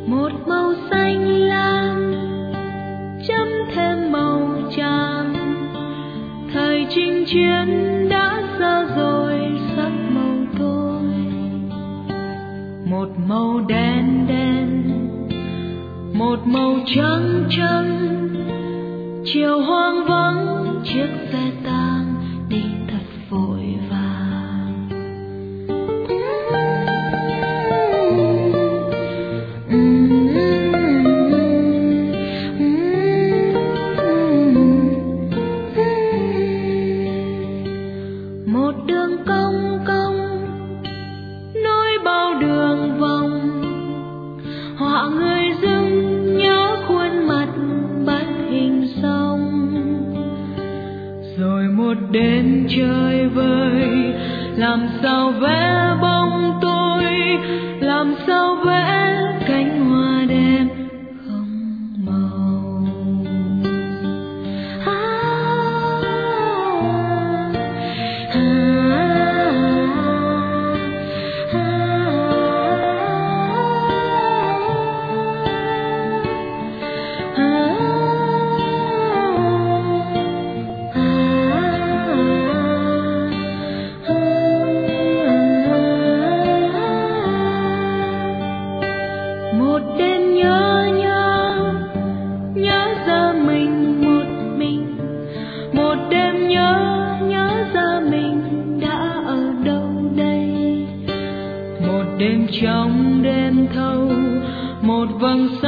một màu xanh lam chấm thêm màu tràm, thời chinh chiến đã xa rồi sắc màu tôi. Một màu đen đen, một màu trắng trắng, chiều hoang vắng chiếc xe tang đi thật vội vàng. Một đường cong cong nối bao đường vòng, họa người dưng nhớ khuôn mặt bắt hình sông. Rồi một đêm chơi vơi, làm sao vẽ bóng tôi, làm sao vẽ cánh hoa đêm không màu. Một đêm nhớ nhớ, nhớ ra mình một mình. Một đêm nhớ, nhớ ra mình đã ở đâu đây. Một đêm trong đêm thâu, một vầng sáng